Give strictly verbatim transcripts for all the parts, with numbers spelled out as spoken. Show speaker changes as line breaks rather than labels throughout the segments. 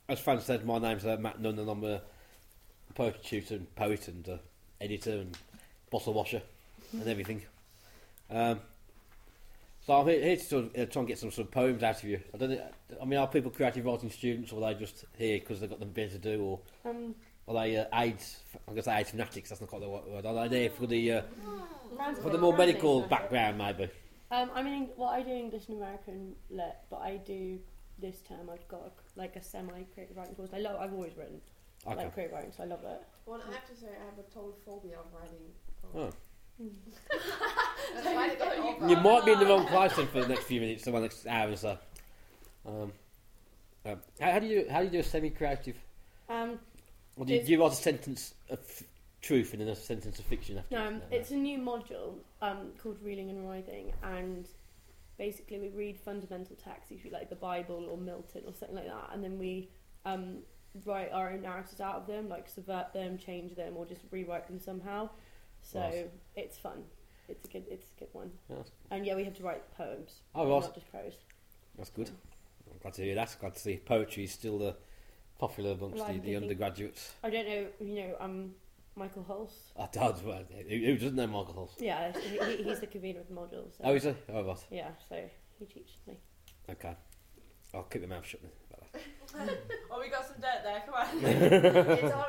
as Fran said, my name's uh, Matt Nunn, and I'm a poetry tutor and poet and uh, editor and bottle washer and everything. Um, so I'm here, here to sort of, uh, try and get some sort of poems out of you. I don't know, I mean, are people creative writing students, or are they just here because they've got them better to do, or
Um,
are they uh, AIDS? I'm going to say AIDS fanatics. That's not quite the right word. Are they there for the uh,
Rand's
for
a
the
bit
more
random,
medical
isn't it?
background, maybe?
Um, I mean, well, I do English and American lit, but I do this term. I've got a, like a semi-creative writing course. I love. I've always written
Okay.
like creative writing, so I love it.
Well, I have to say, I have a total phobia of writing.
Oh.
That's why I get over.
You might be in the wrong place then for the next few minutes, or the next hour or so. Um, um, how, how do you how do you do a semi-creative?
Um,
Or do you,
It's-
do you write a sentence of f- truth and then a sentence of fiction after?
no, it's a new module um, called Reeling and Writhing, and basically we read fundamental texts, usually like the Bible or Milton or something like that, and then we um, write our own narratives out of them, like subvert them, change them, or just rewrite them somehow. So
Right.
it's fun. It's a good. It's a good one.
Yeah, that's,
And yeah, we have to write poems,
oh, right.
not just prose.
That's good. I'm glad to hear that. Glad to see poetry is still uh, popular amongst
Well,
the,
I'm
the
thinking-
undergraduates.
I don't know, you know, um, Michael Hulse.
I don't. Well, who, who doesn't know Michael Hulse?
Yeah, he, he- he's the convener of the module. So.
Oh, is he? Oh, right.
Yeah, so he teaches me.
Okay. I'll keep my mouth shut then about that.
Oh, we got some dirt there. Come on.
It's all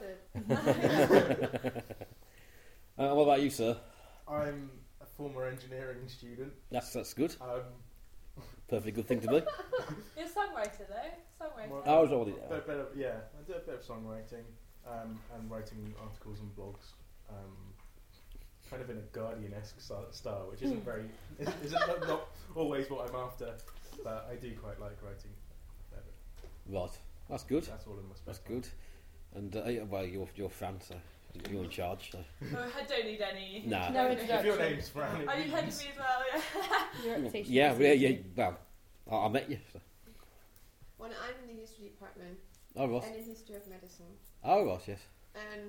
recorded.
Uh, what about you, sir?
I'm a former engineering student.
That's that's good.
Um,
Perfectly good thing to be.
You're a songwriter, though. Songwriter.
Well,
I was already
bit,
there.
bit of, yeah, I do a bit of songwriting um, and writing articles and blogs, um, kind of in a Guardian-esque sta- style, which isn't very, isn't not, not always what I'm after, but I do quite like writing. a fair bit.
Right. That's good.
That's all in my spare
That's
time.
good. And uh, yeah, well, you're you're Fran, so you're in charge. So.
Oh, I don't need any.
Nah.
No
If
introduction.
your name's Fran, it
Oh, you heard me
means-
as well, yeah.
Your reputation
Yeah,
is
yeah, yeah.
easy.
Well, I, I met you. So.
Well, I'm in the history department
Oh, right.
and in history of medicine.
Oh, right, yes.
And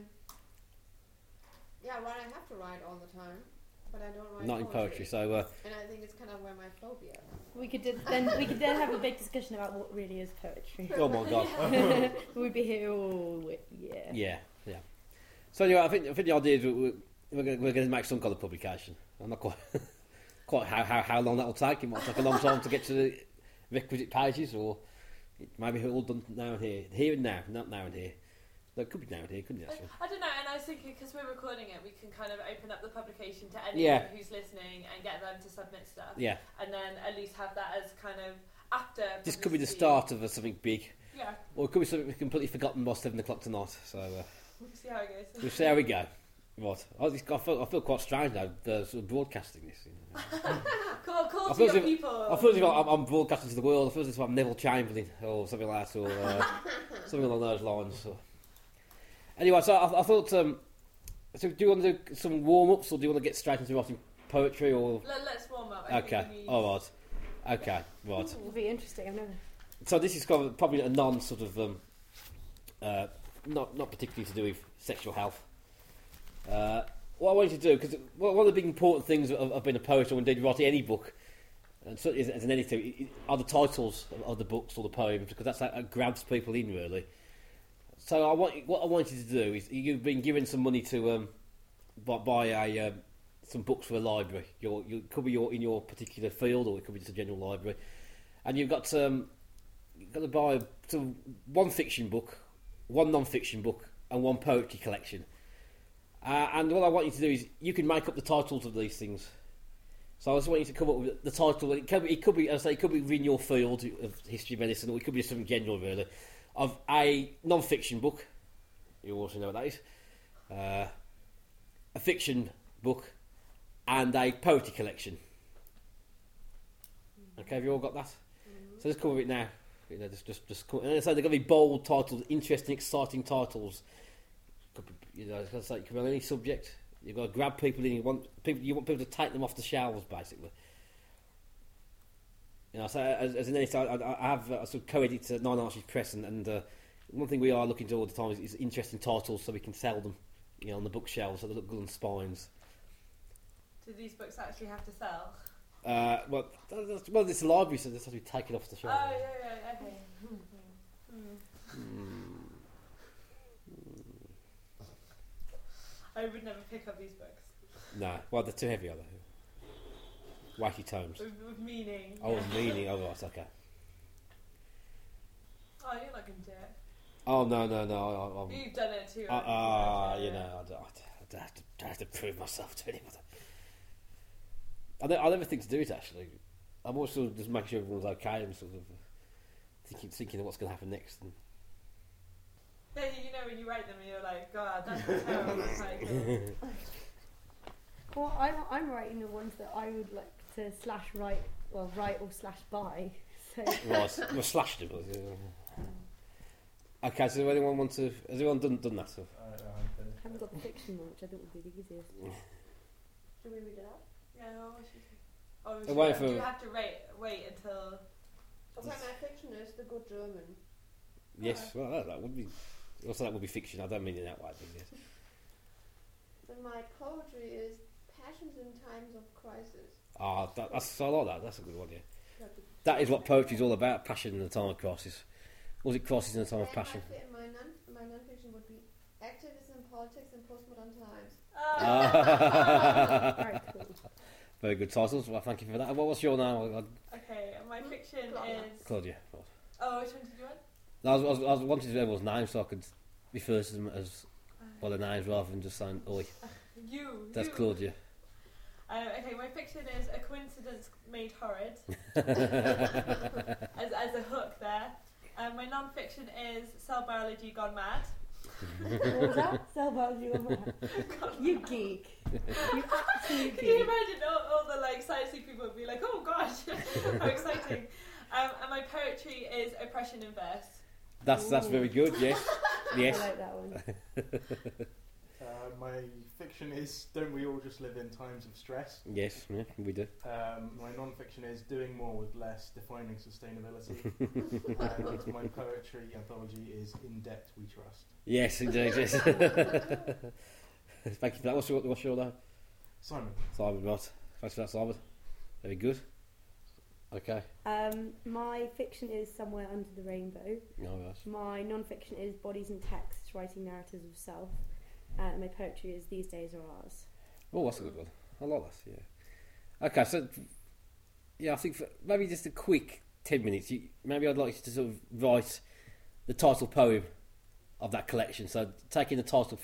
yeah, well, I have to write all the time, but I don't write
Not in poetry, so uh,
And I think it's kind of where my phobia.
We could do, then we could then have a big discussion about what really is poetry.
oh my god.
We'd be here all week. Yeah.
Yeah, yeah. So anyway, I think I think the idea is we- we- we're going we're going to make some kind of publication. I'm not quite quite how, how how long that will take. It might take a long time to get to the requisite pages, or it maybe all done now and here, here and now, not now and here. No, it could be now and here, couldn't it? Actually?
I don't know, and I was thinking, because we're recording it, we can kind of open up the publication to anyone
Yeah.
who's listening and get them to submit stuff.
Yeah.
And then at least have that as kind of after.
This could be the
publicity.
start of uh, something big,
Yeah,
or it could be something we've completely forgotten by seven o'clock tonight. So uh,
we'll see how it goes.
we'll see how we go. Right. I, just, I feel I feel quite strange now, uh, sort of broadcasting this. You know.
Call, call
I
to
feel
your
as if-
people.
I feel as if I'm, I'm broadcasting to the world. I feel as if I'm Neville Chamberlain or something like that, or uh, something along those lines. So. Anyway, so I, I thought. Um, so, do you want to do some warm ups, or do you want to get straight into writing poetry? Or
Let, let's warm up. I
okay,
think we need...
all right, okay, right.
It'll be interesting. I've never.
So this is kind of probably a non sort of um, uh, not not particularly to do with sexual health. Uh, what I want you to do, because one of the big important things of, of being a poet, or indeed writing any book, and certainly as, as an editor, i- i- are the titles of, of the books or the poems, because that's how it grabs people in really. So I want what I want you to do is you've been given some money to um, buy, buy a um, some books for a library. Your, you could be your in your particular field, or it could be just a general library, and you've got um, you've got to buy some, one fiction book, one non-fiction book, and one poetry collection. Uh, and what I want you to do is you can make up the titles of these things. So I just want you to come up with the title. It could be, it could be, as I say, it could be within your field of history of medicine, or it could be something general, really, of a non-fiction book. You also know what that is. Uh, a fiction book and a poetry collection. Okay, have you all got that?
Mm-hmm.
So just come with it now. You know, just, just, just come. And so they're going to be bold titles, interesting, exciting titles. Could be, you know, it's going to say it could be on any subject. You've got to grab people in. You want people. You want people to take them off the shelves, basically. You know, so as, as an editor, I, I have a sort of co-edit at Nine Arches Press, and, and uh, one thing we are looking to all the time is, is interesting titles, so we can sell them, you know, on the bookshelves, so they look good on spines.
Do these books actually have to sell?
Uh, well, that's, well, it's a library, so this has to be taken off the
Oh,
shelf.
yeah, yeah, okay. Hmm. I would never pick up these books
No, well, they're too heavy, are they? Wacky tomes.
with, with meaning.
Oh,
yeah.
meaning. Oh, right, okay.
Oh, you're not going to do it.
Oh, no, no, no. I, I'm,
You've done it too.
Ah,
haven't
uh,
Yeah.
you know, I, don't- I, don't have to, I have to prove myself to anyone. I, ne- I never think to do it, actually. I'm also just making sure everyone's okay and sort of thinking, thinking of what's going to happen next. And
Yeah, you know when you write them and you're like, God, that's a terrible title.
Well, I'm, I'm writing the ones that I would like to slash write, well, write or slash buy. So
right, well, slashed it. But, yeah. Okay, so does anyone want to... Has anyone done, done that stuff?
I, I
I haven't got the fiction one, which I think would be the easiest.
Should we read it out?
Yeah, what should you Oh,
Uh,
should
wait
I-
for-
do you have to wait, wait until...
Okay, my fiction is The Good German.
Yes, well, that, that would be... Also, that would be fiction. I don't mean it that way, but yes.
And my poetry is Passions in Times of Crisis.
Ah, that, that's, I like that. That's a good one, yeah. That is what poetry is all about, passion in the time of crisis. Or was it crisis in the time of
And
passion?
My, fi- my, non, my non-fiction would be Activism, Politics in Postmodern Times.
Oh,
Ah.
Very cool.
Very good titles. Well, thank you for that. What was your name?
okay, and my fiction
Claudia.
is...
Claudia.
Oh, which one did you want?
I was, I was, I was wanting to know everyone's name so I could refer to them as by their names rather than just saying, oi,
You.
that's
you.
Claudia.
Um, okay, my fiction is A Coincidence Made Horrid. as, as a hook there. Um, my non-fiction is Cell Biology Gone Mad.
What was that? Cell biology on that. You geek. You absolute
Can you
geek.
imagine all, all the like sciencey people would be like, oh gosh, how exciting. Um, and my poetry is Oppression in Verse.
That's that's very good. Yes, yes.
I like that one.
Uh, my fiction is Don't We All Just Live in Times of Stress?
Yes, yeah, we do.
Um, my non-fiction is Doing More with Less, Defining Sustainability. And my poetry anthology is In Debt We Trust.
Yes, indeed. Yes. Thank you for that. What's your, what's your name?
Simon.
Simon, right. Thanks for that, Simon. Very good. Okay.
Um, my fiction is Somewhere Under the Rainbow.
Oh, yes.
My non-fiction is Bodies and Texts, Writing Narratives of Self. Uh, and my poetry is These Days Are Ours.
Oh, that's a good one. I like that, yeah. Okay, so, yeah, I think for maybe just a quick ten minutes, you, maybe I'd like you to sort of write the title poem of that collection. So, taking the title